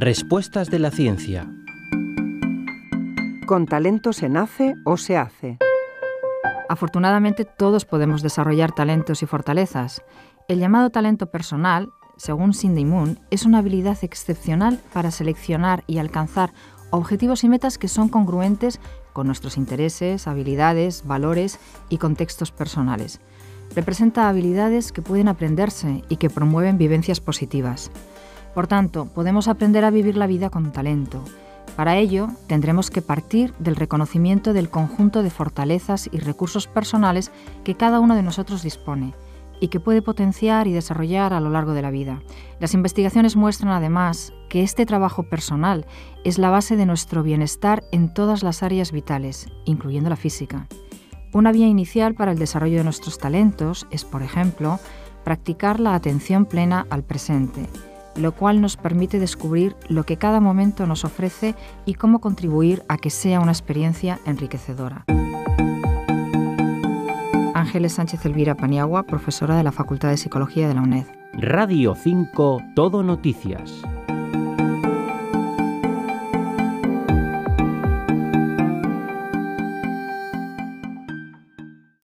Respuestas de la ciencia. ¿Con talento se nace o se hace? Afortunadamente, todos podemos desarrollar talentos y fortalezas. El llamado talento personal, según Cindy Moon, es una habilidad excepcional para seleccionar y alcanzar objetivos y metas que son congruentes con nuestros intereses, habilidades, valores y contextos personales. Representa habilidades que pueden aprenderse y que promueven vivencias positivas. Por tanto, podemos aprender a vivir la vida con talento. Para ello, tendremos que partir del reconocimiento del conjunto de fortalezas y recursos personales que cada uno de nosotros dispone y que puede potenciar y desarrollar a lo largo de la vida. Las investigaciones muestran además que este trabajo personal es la base de nuestro bienestar en todas las áreas vitales, incluyendo la física. Una vía inicial para el desarrollo de nuestros talentos es, por ejemplo, practicar la atención plena al presente, lo cual nos permite descubrir lo que cada momento nos ofrece y cómo contribuir a que sea una experiencia enriquecedora. Ángeles Sánchez Elvira Paniagua, profesora de la Facultad de Psicología de la UNED. Radio 5 Todo Noticias.